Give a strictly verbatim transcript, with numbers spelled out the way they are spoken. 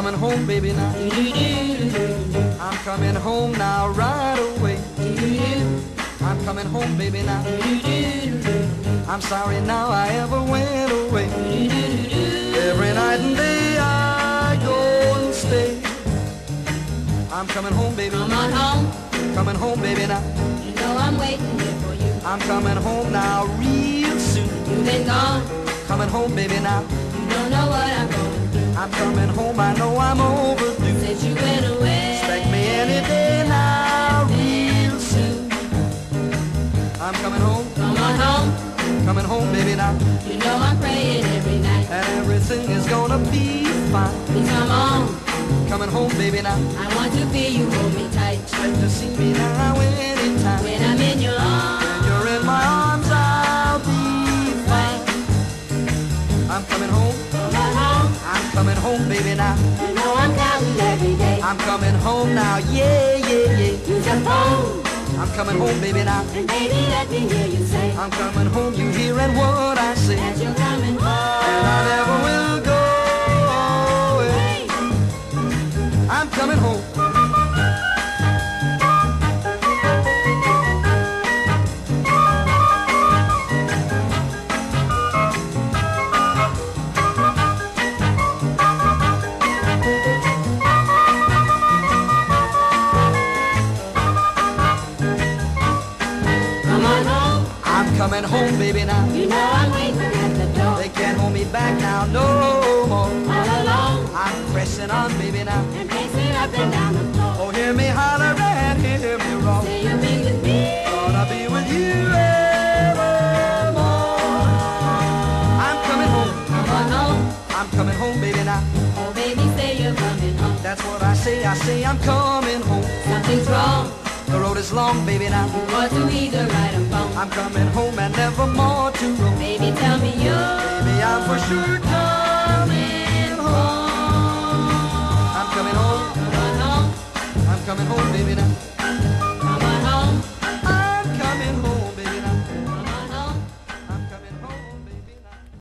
coming home, baby, now. I'm coming home now, right away. I'm coming home, baby, now. I'm sorry now I ever went away. Every night and day I go and stay. I'm coming home, baby. Come on home. Coming home, baby, now. You know I'm waiting here for you. I'm coming home now real soon. You've been gone. Coming home, baby, now. You don't know what I'm going through. I'm coming home, I know I'm overdue. Since you went away. Expect me any day now, real soon. I'm coming home. Come on home. Coming home, baby, now. You know I'm praying every night. And everything is gonna be fine. Please come on. Coming home, baby, now. I want to feel you hold me tight. Expect to see me now anytime. When I'm in your arms. When you're in my arms, I'll be fine. I'm coming home. Come on home. I'm coming home, baby, now. You know I'm counting every day. I'm coming home now, yeah, yeah, yeah. Use your phone. I'm coming home, baby, now. And baby, let me hear you say. I'm coming home, you hearing what I say. That you're coming home. And I never will go away. I'm coming home. I'm coming home, baby, now. You know I'm waiting at the door. They can't hold me back now, no more. All alone. I'm pressing on, baby, now. And pacing up and down the floor. Oh, hear me holler and hear me roar. Say you'll be with me. Gonna be with you evermore. I'm coming home. Come on home. I'm coming home, baby, now. Oh, baby, say you're coming home. That's what I say, I say I'm coming home. Something's wrong. The road is long, baby, now. You want to either right or wrong. I'm coming home and never more to roam. Baby, tell me you're. Baby, I'm for sure coming home. I'm coming home. Come on home. I'm coming home, baby, now.